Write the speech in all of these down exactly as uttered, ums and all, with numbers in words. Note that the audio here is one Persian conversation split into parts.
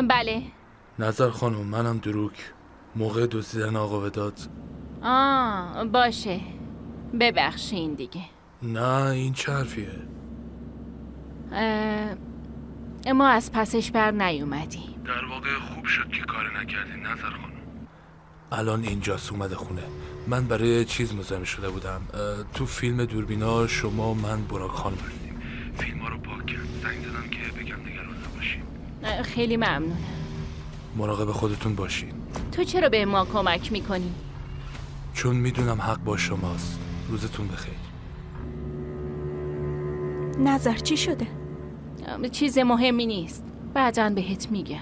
بله. نظر خانم، منم دروک. موقع دزدیدن آقا وداد. آه باشه، ببخشین دیگه. نه این چه حرفیه؟ ما از پسش بر نیومدیم. در واقع خوب شد که کار نکردین نظر خانم. الان اینجاست، اومده خونه. من برای چیز مزاحم شده بودم. تو فیلم دوربینا شما من براک خانم بودیم. فیلم ها رو پاک کرد. زنگ دادم که بگم نگران نباشین. خیلی ممنونم. مراقب خودتون باشین. تو چرا به ما کمک میکنی؟ چون میدونم حق با شماست. روزتون بخیر. نظر چی شده؟ چیز مهمی نیست، بعداً بهت میگم.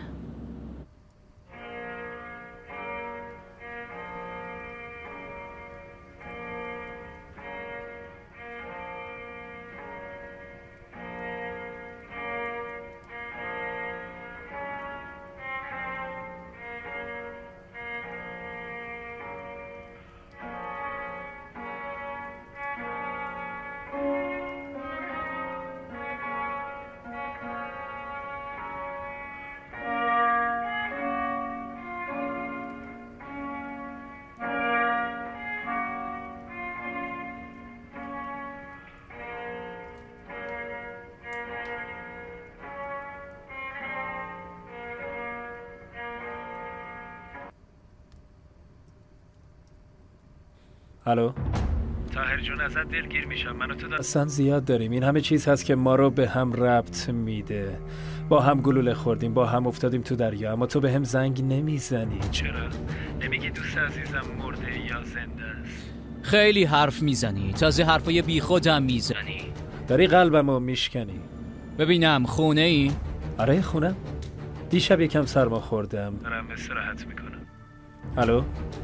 الو طاهر جون، ازت دلگیر میشم. منو تو داد اصلا زیاد داریم. این همه چیز هست که ما رو به هم ربط میده. با هم گلوله خوردیم، با هم افتادیم تو دریا، اما تو به هم زنگ نمیزنی. چرا؟ نمیگی دوست عزیزم مرده یا زنده است؟ خیلی حرف میزنی، تازه حرفای بی خودم میزنی. داری قلبمو میشکنی. ببینم خونه ای؟ آره خونم. دیشب یکم سرما خوردم، دارم استراحت میکنم. الو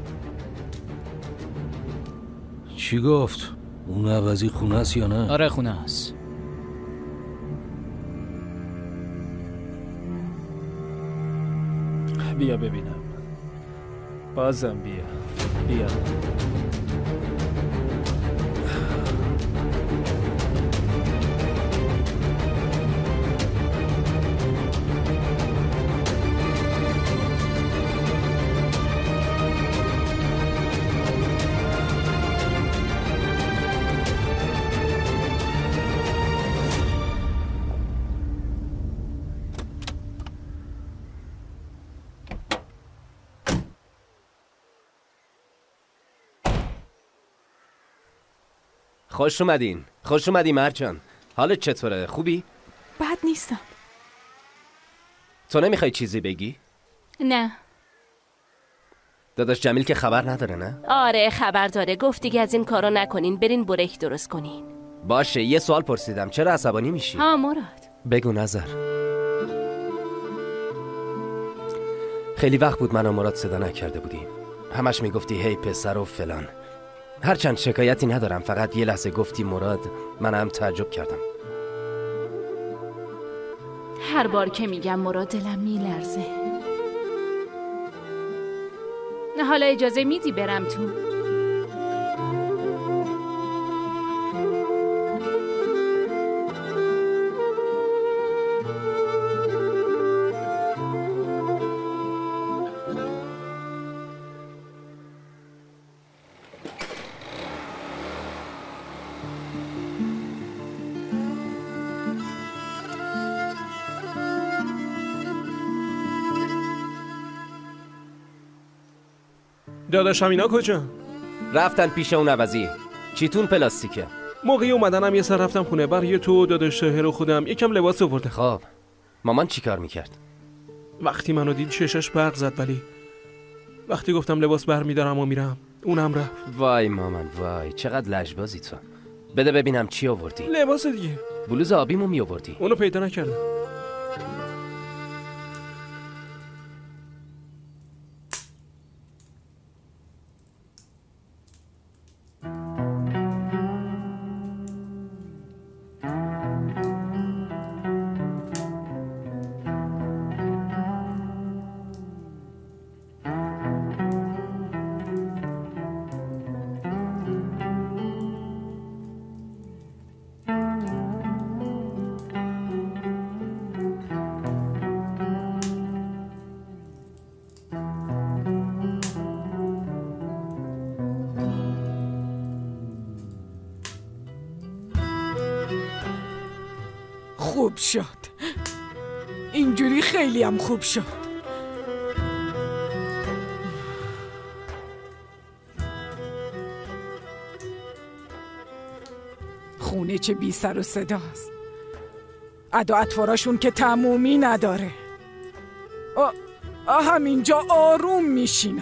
چی گفت؟ اون عوضی خونه است یا نه؟ آره خونه است. بیا ببینم. بازم بیا بیا. خوش اومدین. خوش اومدی مرجان. حالت چطوره؟ خوبی؟ بد نیستم. تو نمیخوای چیزی بگی؟ نه. داداش جمیل که خبر نداره نه؟ آره خبر داره. گفت دیگه از این کارا نکنین، برین برک درست کنین. باشه. یه سوال پرسیدم، چرا عصبانی میشی؟ ها مراد بگو نظر. خیلی وقت بود من و مراد صدا نکرده بودیم. همش میگفتی هی پسر و فلان. هرچند شکایتی ندارم، فقط یه لحظه گفتی مراد، منم تعجب کردم. هر بار که میگم مراد دلم میلرزه. نه حالا اجازه میدی برم تو؟ داداشم اینا کجا؟ رفتن پیش اون عوضی. چیتون پلاستیکه. موقعی اومدنم یه سر رفتم خونه، برای تو داداش طاهر و خودم یکم لباس آورده. خب مامان چی کار میکرد؟ وقتی منو دید چشاش برق زد، ولی وقتی گفتم لباس برمیدارم و میرم اونم رفت. وای مامان وای، چقدر لجبازی تو. بده ببینم چی آوردی. لباس دیگه. بلوز آبیمو می آوردی. اونو پیدا نکردم. خوب شد. اینجوری خیلی هم خوب شد. خونه چه بی سر و صداست. ادا اطواراشون که تمومی نداره. آ... آ همینجا آروم میشینن.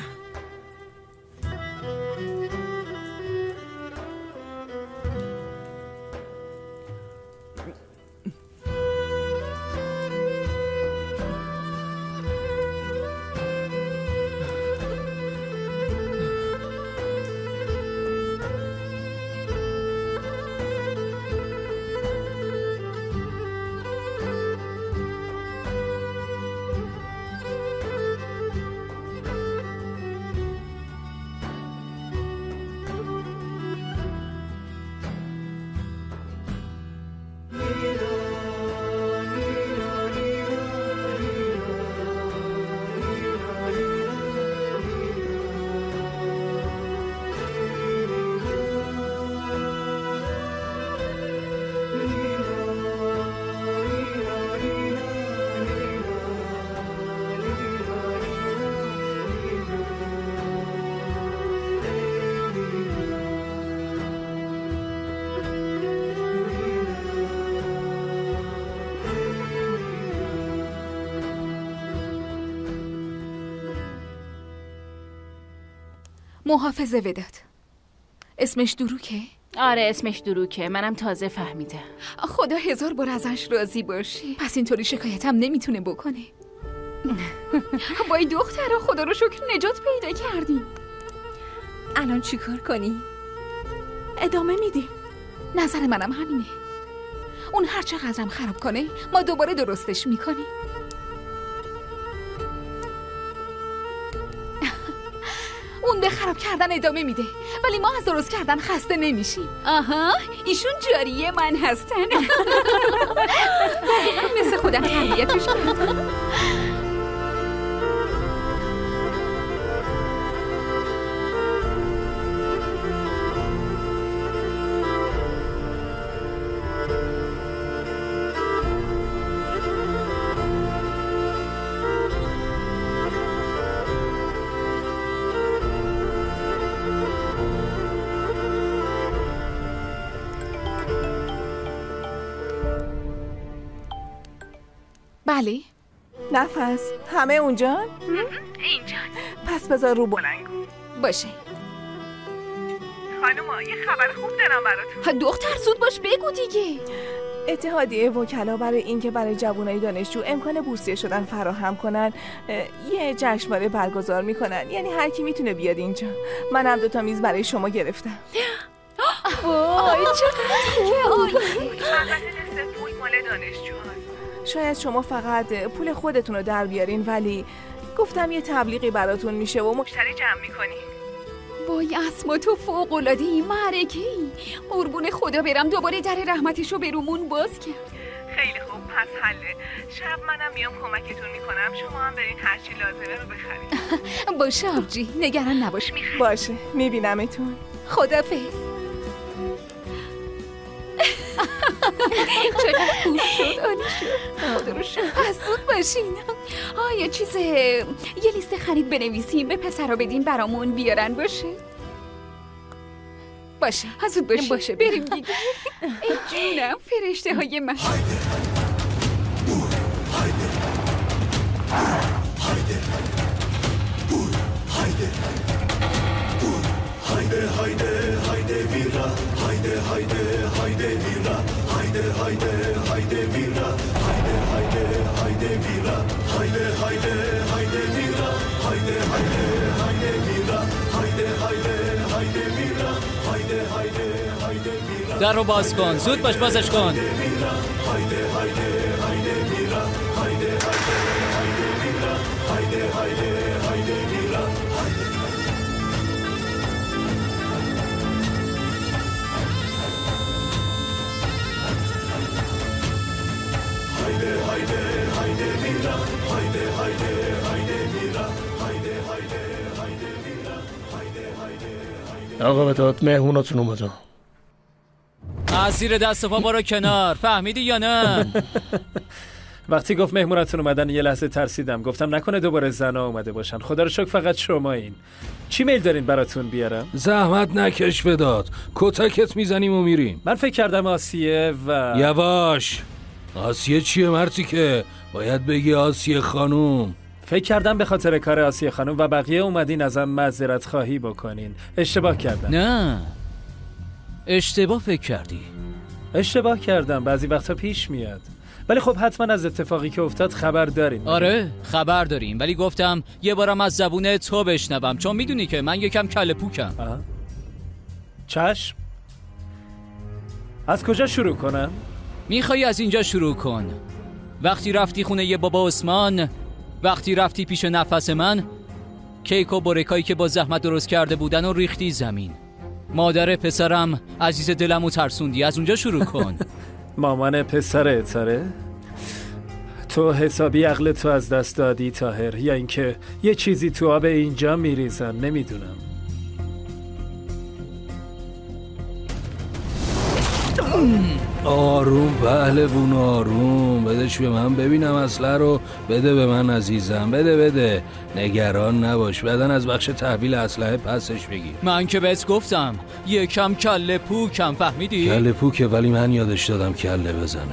محافظه وداد. اسمش دروکه؟ آره اسمش دروکه. منم تازه فهمیدم. خدا هزار بار ازش راضی باشه. پس اینطوری شکایتم نمیتونه بکنه. وای دخترا، خدا رو شکر نجات پیدا کردیم. الان چی کار کنی؟ ادامه میدیم. نظر منم همینه. اون هر چقدرم خراب کنه ما دوباره درستش میکنیم. اون به خراب کردن ادامه میده ولی ما از درست کردن خسته نمیشیم. آها، ایشون جاریه من هستن. مثل خودم تربیتش کردم. بله. نفس همه اونجان؟ اینجان. پس بذار رو بلند باشه. خانوما یه خبر خوب دارم براتون. دختر زود باش بگو دیگه. اتحادیه وکلا برای اینکه برای جوانای دانشجو امکان بورسیه شدن فراهم کنن یه جشنواره برگزار میکنن. یعنی هر کی میتونه بیاد اینجا. منم دو تا میز برای شما گرفتم. وای چقدر عالی. البته نصف پول مال دانشجو هست. شاید شما فقط پول خودتون رو در بیارین ولی گفتم یه تبلیغی براتون میشه و مشتری جمع میکنین. وای اسما تو فوق‌العاده‌ای، معرکه‌ای. قربون خدا برم دوباره در رحمتشو به رومون باز کرد. خیلی خوب پس حله. شب منم میام کمکتون میکنم. شما هم برین هر چی لازمه رو بخرید. باشه آبجی، نگران نباش. میخرم. باشه میبینمتون. خدافظ. چقدر خوب شد، عالی شد. خدا رو شد. پس زود باشین. آه یه چیز یه لیست خرید بنویسیم به پسرا بدین برامون بیارن. باشه باشه زود باشین. باشه بریم دیگه. ای جونم فرشته های من. Haydi haydi haydi vira haydi haydi haydi vira haydi haydi haydi vira haydi haydi haydi vira haydi haydi haydi vira haydi haydi haydi vira haydi haydi haydi vira haydi haydi haydi vira در رو باز کن، زود باش بازش کن. haydi haydi haydi vira haydi haydi haydi vira haydi haydi haydi vira haydi haydi haydi vira haydi haydi haydi vira haydi haydi haydi vira haydi haydi haydi آقا بداد مهموناتون اومدن. از زیر دست پا برو کنار، فهمیدی یا نه؟ وقتی گفت مهمونتون اومدن یه لحظه ترسیدم، گفتم نکنه دوباره زنا اومده باشن. خدا رو شکر فقط شما این. چی میل دارین براتون بیارم؟ زحمت نکش وداد، کتکت میزنیم و میریم. من فکر کردم آسیه و یواش. آسیه چیه مرتی که باید بگی آسیه خانوم. فکر کردم به خاطر کار آسیه خانوم و بقیه اومدین ازم معذرت خواهی بکنین. اشتباه کردم. نه اشتباه فکر کردی. اشتباه کردم، بعضی وقتا پیش میاد. ولی خب حتما از اتفاقی که افتاد خبر دارین. آره خبر داریم، ولی گفتم یه بارم از زبون تو بشنوم، چون میدونی که من یکم کله پوکم. آه. چشم. از کجا شروع کنم؟ میخوای از اینجا شروع کن. وقتی رفتی خونه یه بابا عثمان، وقتی رفتی پیش نفس من، کیک و برکایی که با زحمت درست کرده بودن و ریختی زمین. مادر پسرم عزیز دلمو ترسوندی، از اونجا شروع کن. مامان پسره تاره؟ تو حسابی عقل تو از دست دادی طاهر، یا اینکه یه چیزی تو آب اینجا میریزن، نمیدونم. آروم پهلوون، آروم. بدش به من ببینم اسلحه رو. بده به من عزیزم، بده بده. نگران نباش، بعدن از بخش تحویل اسلحه پسش بگیر. من که بهت گفتم یکم کله پوکم، فهمیدی؟ کله پوکه، ولی من یادش دادم کله بزنه.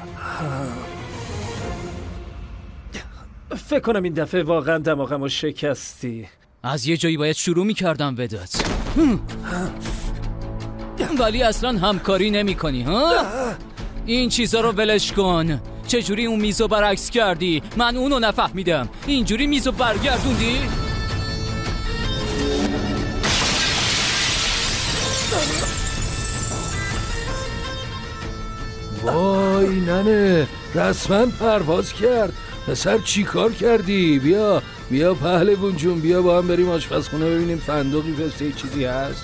فکر کنم این دفعه واقعا دماغمو شکستی. از یه جایی باید شروع میکردم بدات، ولی اصلا همکاری نمی کنی ها؟ این چیزا رو ولش کن. چجوری اون میزو برعکس کردی؟ من اونو نفهمیدم. اینجوری میزو برگردوندی؟ وای ننه، رسما پرواز کرد. پسر چی کار کردی؟ بیا بیا پهلوون جون، بیا با هم بریم آشپزخونه ببینیم فندقی پسته چیزی هست.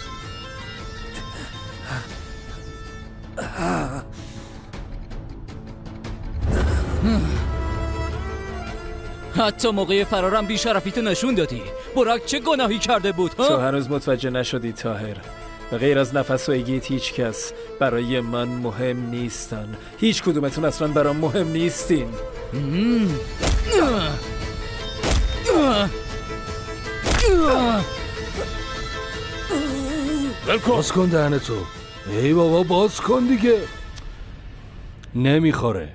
حتی موقع فرارم بی‌شرفیتو نشون دادی. براک چه گناهی کرده بود ها؟ تو هنوز متوجه نشدی طاهر. به غیر از نفس و ایگیت هیچ کس برای من مهم نیستن. هیچ کدومتون اصلا برام مهم نیستین. باز کن دهنتو. ای بابا باز کن دیگه. نمیخوره.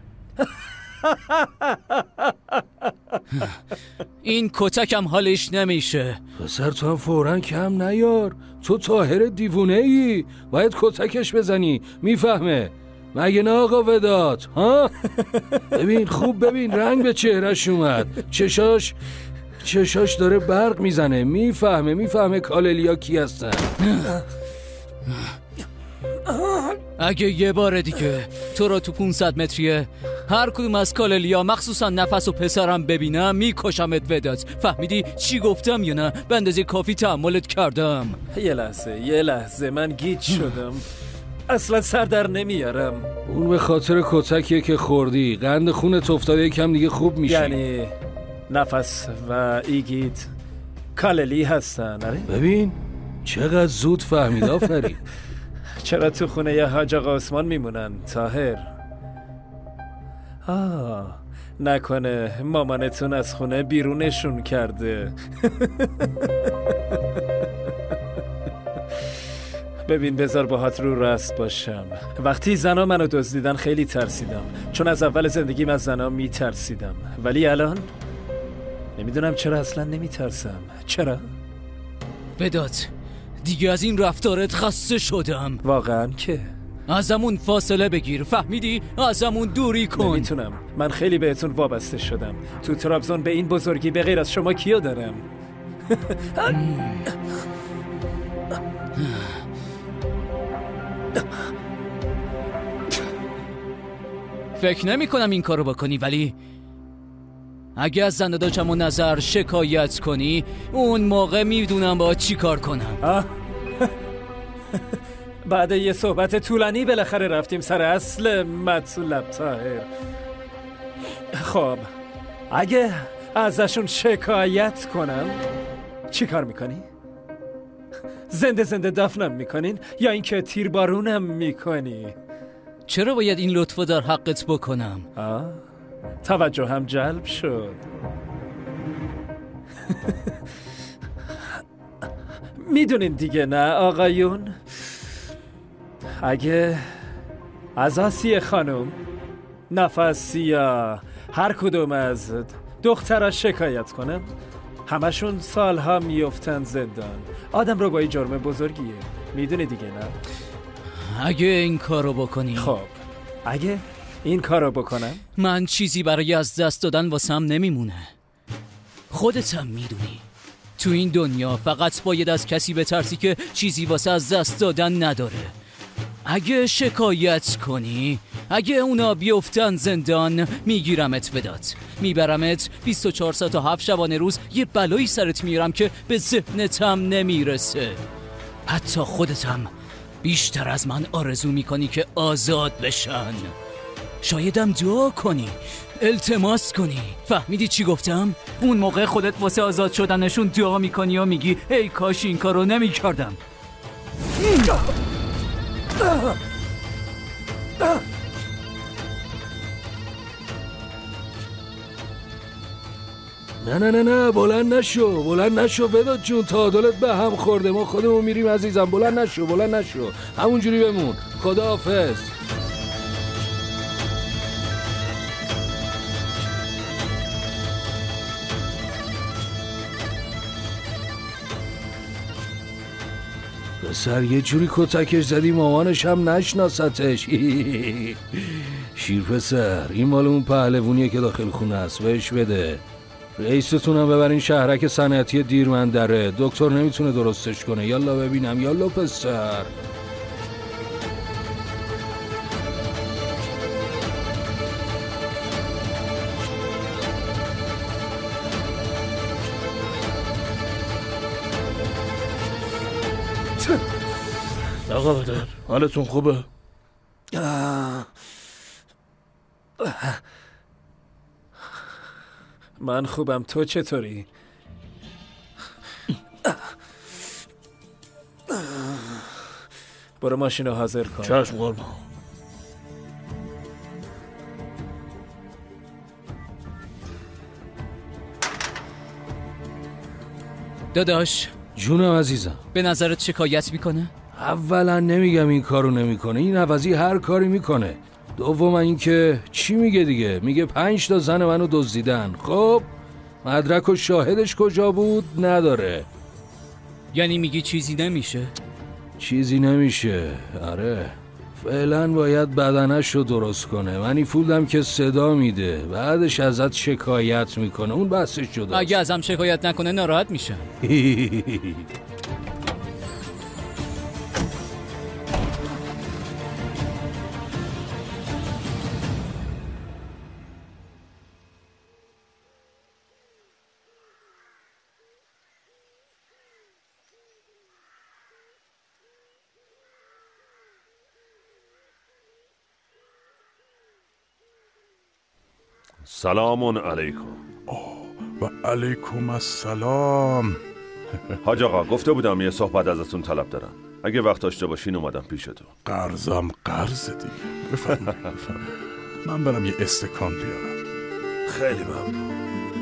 این کتکم حالش نمیشه. پسر تو هم فوراً کم نیار. تو طاهر دیوونه ای، باید کتکش بزنی. میفهمه مگه نه آقا وداد؟ ها ببین خوب ببین، رنگ به چهرش اومد. چشاش چشاش داره برق میزنه. میفهمه میفهمه کاللیا کی هستن. اگه یه بار دیگه تو رو تو پونصد متریه هر کدوم از کاللیا مخصوصا نفس و پسرم ببینم میکشمت وداد. فهمیدی چی گفتم یا نه؟ به اندازه کافی تحملت کردم. یه لحظه یه لحظه من گیج شدم. اصلا سر در نمیارم. اون به خاطر کتکیه که خوردی. قند خونت افتاده، یکم دیگه خوب میشی. یعنی نفس و ایگیت کاللی هستن؟ آره ببین چقدر زود فهمید. آفرین. چرا تو خونه یه حاج آقا عثمان میمونن طاهر؟ آه نکنه مامانتون از خونه بیرونشون کرده. ببین بذار باهات رو راست باشم. وقتی زنا منو دزدیدن خیلی ترسیدم، چون از اول زندگیم از زنا میترسیدم. ولی الان نمیدونم چرا اصلا نمیترسم. چرا؟ بداد دیگه از این رفتارت خسته شدم. واقعا که ازمون فاصله بگیر، فهمیدی؟ ازمون دوری کن. نمیتونم، من خیلی بهتون وابسته شدم. تو ترابزون به این بزرگی به غیر از شما کیو دارم؟ فکر نمی کنم این کارو بکنی، ولی اگه از زنده داشتم و نظر شکایت کنی اون موقع میدونم با چی کار کنم. بعد یه صحبت طولانی بالاخره رفتیم سر اصل مطلب طاهر. خب اگه ازشون شکایت کنم چی کار میکنی؟ زنده زنده دفنم میکنین یا اینکه تیربارونم میکنی؟ چرا باید این لطفو در حقت بکنم؟ آه توجه هم جلب شد. میدونین دیگه نه آقایون، اگه از آسیه خانم، نفسی یا هر کدوم از دخترها شکایت کنم، همشون سالها میفتن زندان. آدم رو با این جرم بزرگیه، میدونی دیگه نه؟ اگه این کارو بکنی. خب اگه این کارو بکنم، من چیزی برای از دست دادن واسم نمیمونه. خودت هم میدونی تو این دنیا فقط باید از کسی بترسی که چیزی واسه از دست دادن نداره. اگه شکایت کنی، اگه اونا بیفتن زندان، میگیرمت بدات، میبرمت بیست و چهار ساعت و هفت شبانه روز یه بلایی سرت میارم که به ذهنتم نمیرسه. حتی خودتم بیشتر از من آرزو میکنی که آزاد بشن. شایدم دعا کنی، التماس کنی. فهمیدی چی گفتم؟ اون موقع خودت واسه آزاد شدنشون دعا میکنی و میگی ای کاش این کارو نمیکردم. نه نه نه نه بلند نشو، بلند نشو وداد جون، تعادلت به هم خورده، ما خودمون میریم عزیزم. بلند نشو بلند نشو، همونجوری بمون. خداحافظ. پسر یه جوری کتکش زدی مامانش هم نشناستش. شیر پسر، این مال اون پهلوونیه که داخل خونه است، بهش بده. رئیستونم ببرین شهرک صنعتی دیرمندره، دکتر نمیتونه درستش کنه. یالا ببینم، یالا پسر. آقا بدر، حالتون خوبه؟ من خوبم، تو چطوری؟ برو ماشین رو حاضر کن. چشم قربان. داداش جونم عزیزم، به نظرت شکایت میکنه؟ اولا نمیگم این کارو نمیکنه، این عوضی هر کاری میکنه. دوم اینکه چی میگه دیگه؟ میگه پنج تا زن منو دزدیدن. خب مدرک و شاهدش کجا بود؟ نداره. یعنی میگی چیزی نمیشه؟ چیزی نمیشه، آره. فعلا باید بدنش رو درست کنه. منی فولدم که صدا میده، بعدش ازت شکایت میکنه، اون بحثش جداست. اگه ازم شکایت نکنه ناراحت میشم. سلام علیکم. و علیکم السلام. حاج آقا گفته بودم یه صحبت ازتون طلب دارم، اگه وقت داشته باشین اومدم پیش تو. قرضم قرض دیگه. بفرمایید بفرمایید. من برم یه استکان بیارم. خیلی ممنون.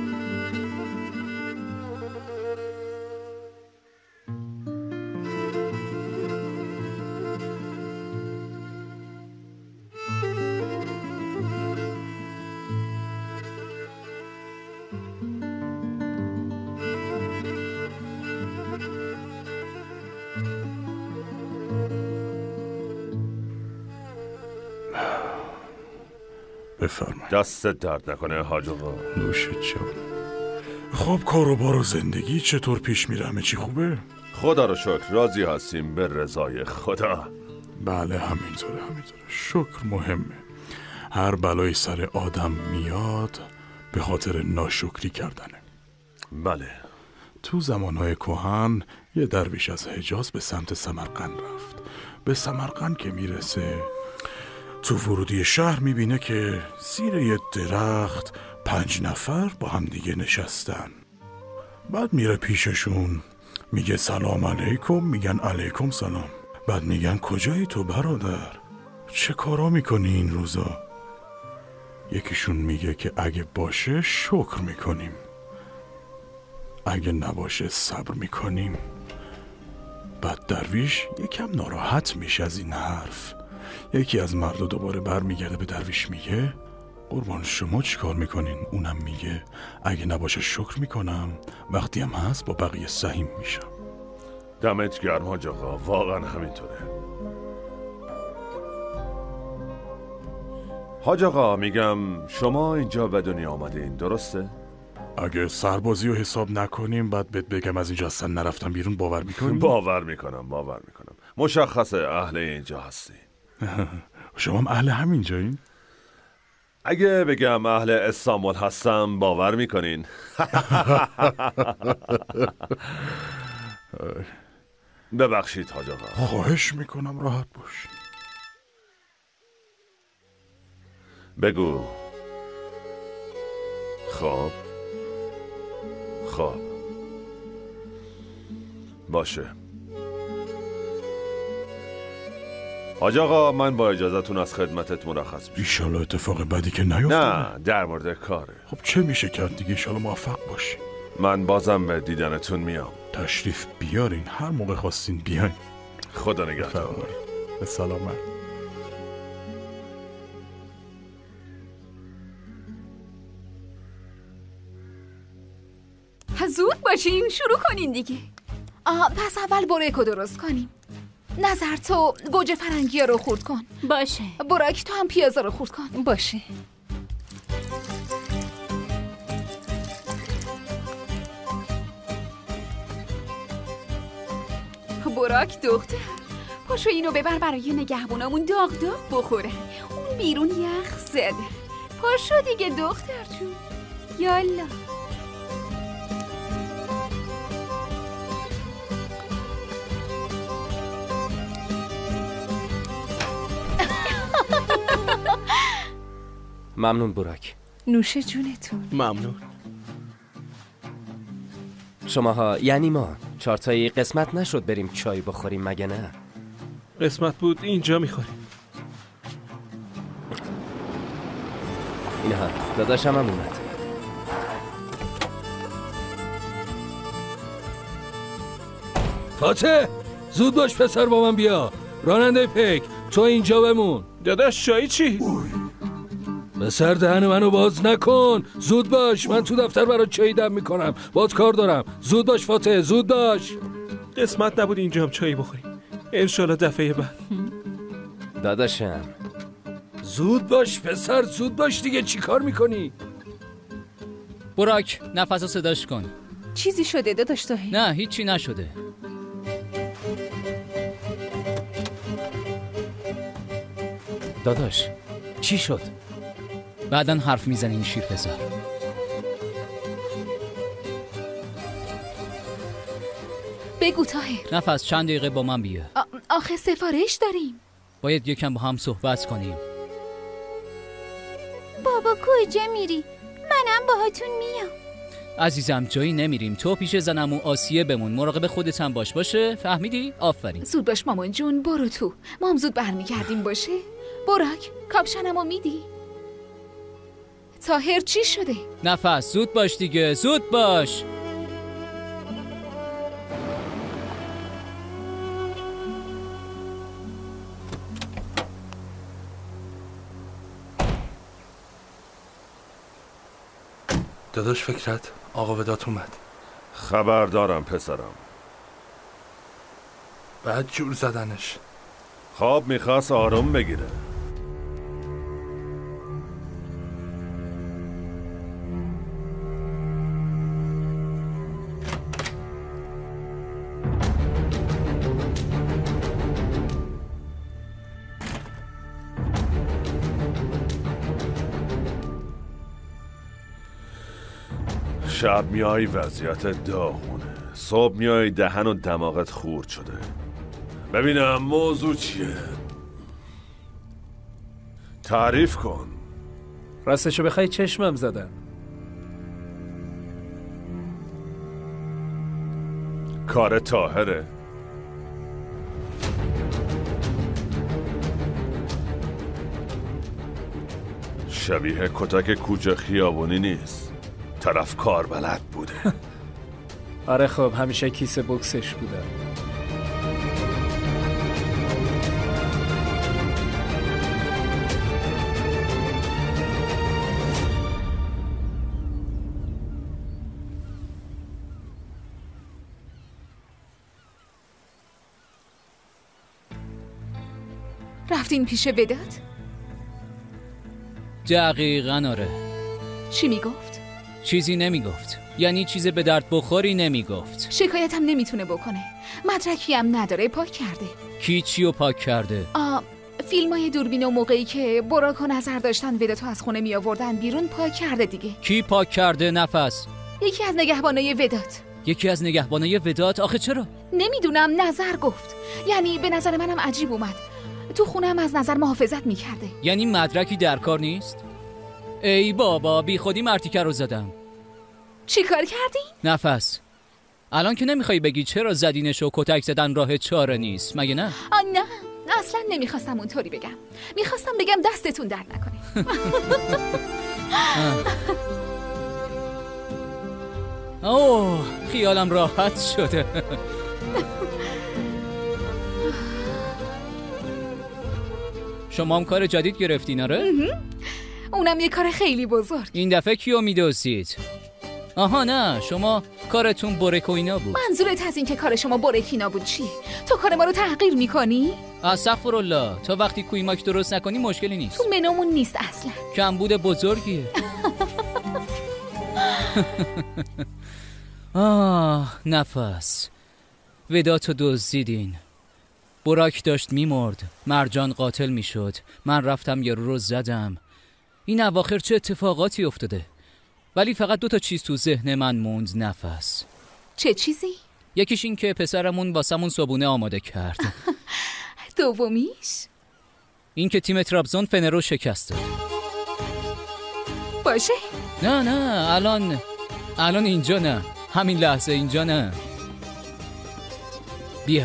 بفرمایید. دست درد نکنه حاج آقا. نوش جان. خب کاروبار و زندگی چطور پیش میره؟ همه چی خوبه؟ خدا رو شکر، راضی هستیم به رضای خدا. بله همینطوره همینطوره. شکر مهمه. هر بلایی سر آدم میاد به خاطر ناشکری کردنه. بله. تو زمانهای کهن یه درویش از حجاز به سمت سمرقند رفت. به سمرقند که میرسه تو ورودی شهر میبینه که زیر یه درخت پنج نفر با هم دیگه نشستن. بعد میره پیششون میگه سلام علیکم، میگن علیکم سلام. بعد میگن کجایی تو برادر؟ چه کارا میکنی این روزا؟ یکیشون میگه که اگه باشه شکر میکنیم، اگه نباشه صبر میکنیم. بعد درویش یکم ناراحت میشه از این حرف. یکی از مردا دوباره بر میگرده به درویش میگه قربان شما چی کار میکنین؟ اونم میگه اگه نباشه شکر میکنم، وقتی هم هست با بقیه سهیم میشم. دمت گرم حاج آقا، واقعا همینطوره. حاج آقا میگم شما اینجا به دنیا آمدین، درسته؟ اگه سربازی رو حساب نکنیم بعد بهت بگم از اینجا اصلا نرفتم بیرون، باور میکنی؟ باور میکنم باور میکنم مشخصه اهل اینجا هستی. شما هم اهل همینجایین؟ اگه بگم اهل استانبول هستم باور میکنین؟ ببخشید حاج آقا. خواهش میکنم راحت باش. بگو. خب خب باشه حاج آقا، من با اجازتون از خدمتت مرخص میشم. ایشالا اتفاق بدی که نیفته. نه در مورد کاره. خب چه میشه کرد دیگه، ایشالا موفق باشی. من بازم به دیدنتون میام. تشریف بیارین، هر موقع خواستین بیاین. خدا نگهدار. به سلامت. زود باشیم، شروع کنین دیگه. آه پس اول بوراکو درست کنیم. نظر تو گوجه فرنگی رو خورد کن. باشه. براک تو هم پیازا رو خورد کن. باشه. براک دختر، پاشو اینو ببر برای نگهبونامون داغ داغ بخوره. اون بیرون یخ زده. پاشو دیگه دختر جون. یالا. ممنون براک. نوش جونتون. ممنون. شماها یعنی ما چارتایی قسمت نشد بریم چای بخوریم مگه نه؟ قسمت بود اینجا میخوریم. اینها داداشم هم اومد. فاتح زود باش پسر با من بیا. راننده پیک تو اینجا بمون. داداش چای چی؟ پسر دهن منو باز نکن. زود باش، من تو دفتر برای چای دم میکنم، باید کار دارم. زود باش فاتح، زود باش. قسمت نبود اینجا هم چای بخوریم، انشالله دفعه بعد. داداشم زود باش پسر، زود باش دیگه. چی کار میکنی؟ براک نفسو صداش کن. چیزی شده داداش طاهر؟ نه هیچی نشده. داداش چی شد؟ بعدن حرف میزنین شیر پسر. بگو طاهر. نفس چند دقیقه با من بیا. آخه سفارش داریم. باید یکم با هم صحبت کنیم. بابا کجا میری؟ منم باهاتون میام. عزیزم جایی نمیریم، تو پیش زنمو آسیه بمون، مراقب خودت هم باش. باشه فهمیدی؟ آفرین. زود باش مامان جون، برو تو، ما هم زود برمیگردیم. باشه براک، کاپشنمو میدی؟ طاهر چی شده؟ نفس زود باش دیگه، زود باش. داداش فکرت آقا ودات اومد. خبر دارم پسرم. بعد جور زدنش. خواب میخواست آروم بگیره. شب میای وضعیت داغونه، صبح میای دهن و دماغت خورد شده. ببینم موضوع چیه؟ تعریف کن. راستشو بخوای چشمم زدن. کار طاهره. شبیه کتک کوچه خیابونی نیست. طرف کار بلد بوده. آره خب همیشه کیسه بوکسش بوده. رفتین پیش وداد؟ دقیقاً آره. چی میگفت؟ چیزی نمیگفت. یعنی چیز به درد بخوری نمیگفت. شکایت هم نمیتونه بکنه. مدرکی هم نداره، پاک کرده. کی چیو پاک کرده؟ آه فیلم های دوربین و موقعی که براک و نظر داشتن ودادو از خونه می آوردن بیرون پاک کرده دیگه. کی پاک کرده؟ نفس. یکی از نگهبانای وداد. یکی از نگهبانای وداد؟ آخه چرا؟ نمیدونم، نظر گفت. یعنی به نظر منم عجیب اومد. تو خونم از نظر محافظت میکرده. یعنی مدرکی در کار نیست؟ ای بابا بی خودی مرتیکه رو زدم. چی کار کردی؟ نفس. الان که نمیخوای بگی چرا زدینش و کتک زدن راه چاره نیست مگه نه؟ آه نه اصلا نمیخواستم اونطوری بگم. میخواستم بگم دستتون درد نکنه. اوه خیالم راحت شده. شما هم کار جدید گرفتین آره؟ اونم یه کار خیلی بزرگ. این دفعه کیو میدوسید؟ آها نه شما کارتون برکوینا بود. منظورت از این که کار شما برکینا بود چی؟ تو کار ما رو تحقیر میکنی؟ استغفرالله، تا وقتی کویماک درست نکنی مشکلی نیست. تو منومون نیست اصلا. کمبود بزرگیه. آه نفس. وداتو دزدیدین. براک داشت میمرد، مرجان قاتل میشد، من رفتم یارو رو زدم. این اواخر چه اتفاقاتی افتاده؟ ولی فقط دو تا چیز تو ذهن من موند نفس. چه چیزی؟ یکیش این که پسرمون واسمون صبونه آماده کرد. دومیش؟ این که تیم ترابزون فنرو شکست داد. باشه؟ نه نه الان الان اینجا نه، همین لحظه اینجا نه. بیا.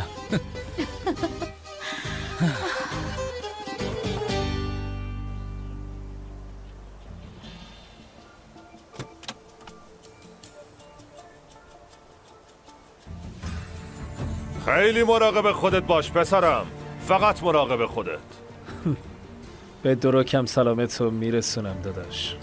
خیلی مراقب خودت باش پسرم، فقط مراقب خودت. به دروکم سلامتو میرسونم داداش.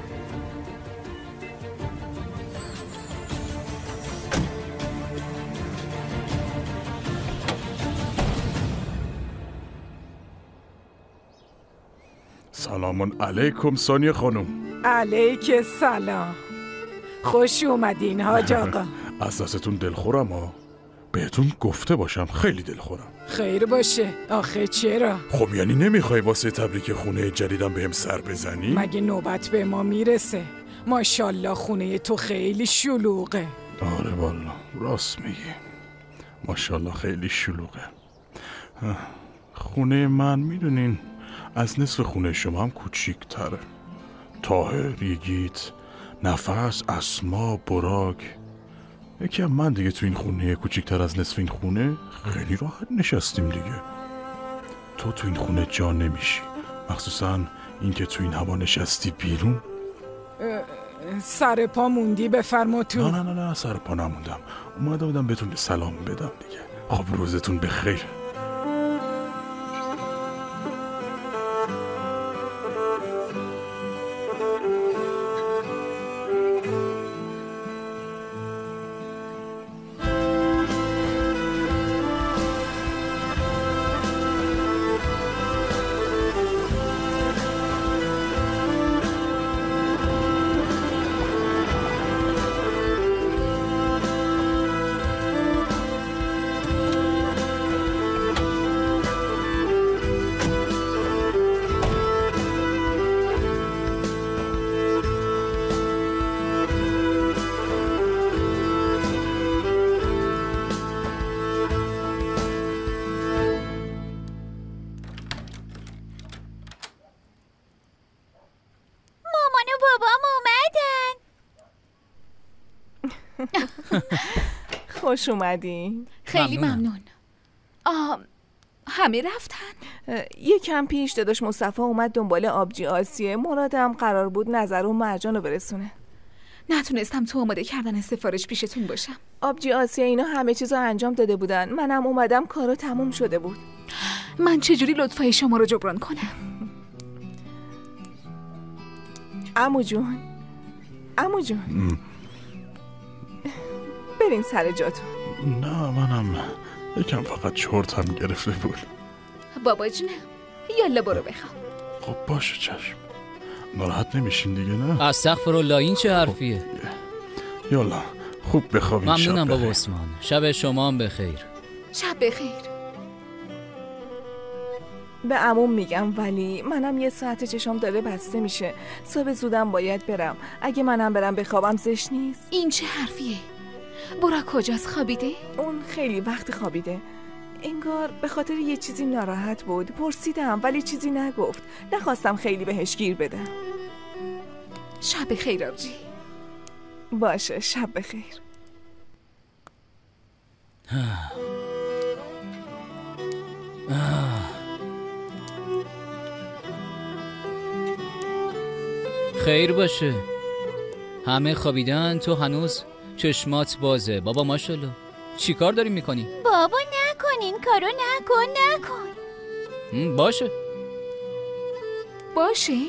سلام علیکم سونیا خانم. علیک سلام. خوش اومدین حاج آقا. از دستتون دلخورم ها. بهتون گفته باشم خیلی دلخورم. خیر باشه. آخه چرا؟ خب یعنی نمیخوای واسه تبریک خونه جدیدم بهم سر بزنی؟ مگه نوبت به ما میرسه؟ ماشاءالله خونه تو خیلی شلوغه. آره والا راست میگی، ماشاءالله خیلی شلوغه. خونه من میدونین از نصف خونه شما هم کوچیک تره. طاهر، یگیت، نفس، اسما، براک، یکی هم من دیگه تو این خونه کوچیکتر از نصف این خونه خیلی راحت نشستیم دیگه. تو تو این خونه جا نمیشی، مخصوصا این که تو این هوا نشستی بیرون. سر پا موندی بفرما تو. نه نه نه نه سر پا نموندم، اومده بودم بهتون سلام بدم دیگه. خب روزتون بخیر. خوش اومدین. خیلی ممنون. آه همه رفتن؟ یه کم پیش داداش مصطفی اومد دنبال آبجی آسیه. مرادم قرار بود نظر و مرجان رو برسونه. نتونستم تو آماده کردن سفارش پیشتون باشم. آبجی آسیه اینا همه چیز رو انجام داده بودن. منم اومدم کارو تموم شده بود. من چجوری لطفای شما رو جبران کنم؟ عمو جون عمو جون برین سر جاتون. نه منم یکم فقط چرتم گرفته بود. بابا جونم یالا برو بخواب. خب باشه چشم. ناراحت نمیشین دیگه نه؟ استغفرالله این چه حرفیه؟ یالا خوب بخوابین. ممنونم بابا عثمان. شب شما هم بخیر. شب بخیر. به عموم میگم ولی منم یه ساعت چشام داره بسته میشه. صبح زودم باید برم. اگه منم برم بخوابم زشت نیست؟ این چه حرفیه؟ برا کجاست خوابیده؟ اون خیلی وقت خوابیده. انگار به خاطر یه چیزی ناراحت بود. پرسیدم ولی چیزی نگفت. نخواستم خیلی بهش گیر بدم. شب بخیر آبجی. باشه شب بخیر. خیر باشه. همه خوابیدن تو هنوز چشمات بازه. بابا ماشالله چی کار داری میکنی؟ بابا نکن این کارو نکن نکن. باشه باشه؟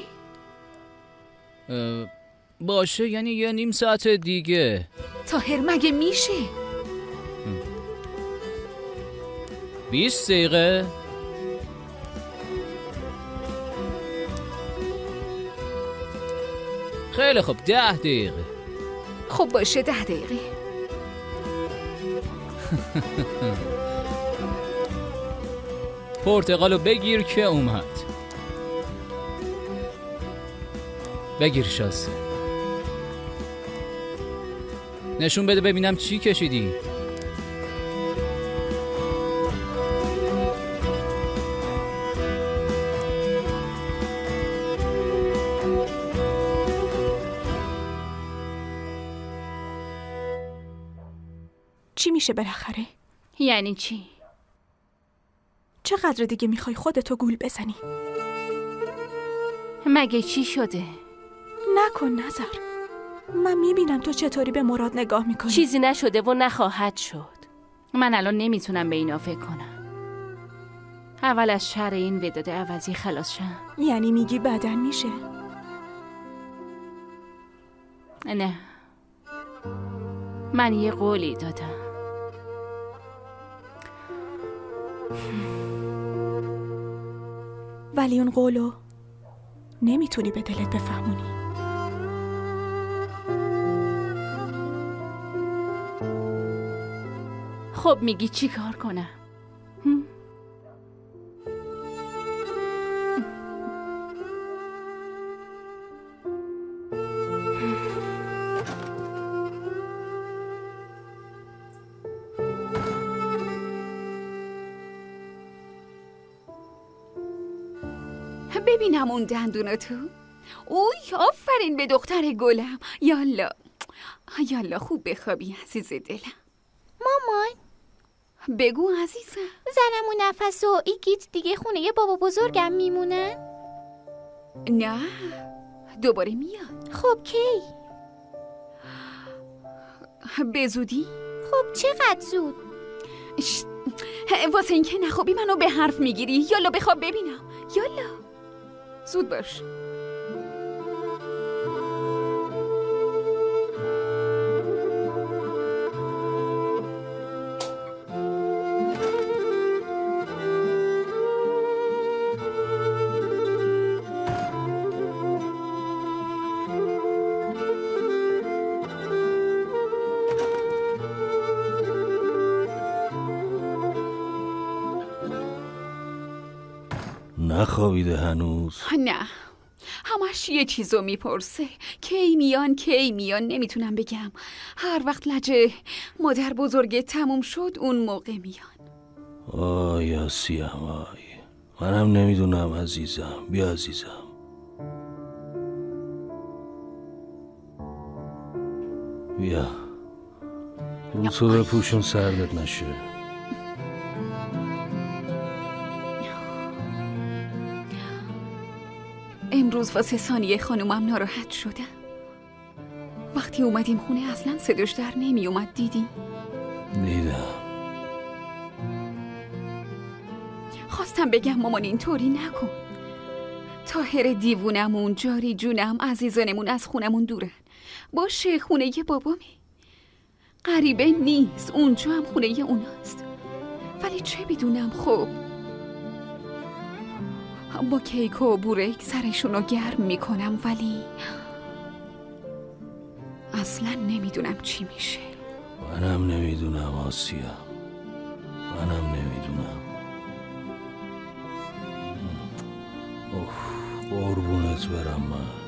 باشه یعنی یه نیم ساعت دیگه. طاهر مگه میشه؟ بیست دقیقه. خیلی خب ده دقیقه. خب باشه ده دقیقه. پرتقالو بگیر که اومد. بگیر شاسته. نشون بده ببینم چی کشیدی. چی میشه بالاخره؟ یعنی چی؟ چقدر دیگه میخوای خودتو گول بزنی؟ مگه چی شده؟ نکن نظر. من میبینم تو چطوری به مراد نگاه میکنی. چیزی نشده و نخواهد شد. من الان نمیتونم به اینا فکر کنم. اول از شر این وداد عوضی خلاص شم. یعنی میگی بدن میشه؟ نه، من یه قولی دادم. ولی اون قولو نمیتونی به دلت بفهمونی. خب میگی چی کار کنم؟ ببینم اون دندوناتو. اوی آفرین به دختر گلم. یالا یالا خوب بخوابی عزیز دلم. مامان بگو عزیزم. زنم و نفس و ایگیت دیگه خونه بابا بزرگم میمونن؟ نه دوباره میاد. خب کی؟ به زودی؟ خب چقدر زود؟ شت. واسه این که نخوابی منو به حرف میگیری. یالا بخواب ببینم. یالا زود باش. نخوابیده هنوز؟ نه همش یه چیزو میپرسه. کی میان کی میان نمیتونم بگم. هر وقت لجه مادر بزرگه تموم شد اون موقع میان. آی آسیم آی منم نمیدونم عزیزم. بیا عزیزم. بیا رو تو بپوشون سردت نشه. امروز واسه ثانیه خانومم ناراحت شدم. وقتی اومدیم خونه اصلا صداش در نمی اومد. دیدی؟ دیدم. خواستم بگم مامان اینطوری نکن. طاهر دیوونمون، جاری جونم، عزیزانمون از خونمون دورن. باشه خونه بابامه، غریبه نیست، اونجا هم خونه اوناست. ولی چه بدونم خب با کیک و بورک سرشونو گرم میکنم، ولی اصلا نمیدونم چی میشه. منم نمیدونم آسیا، منم نمیدونم. اوه قربونت برم من.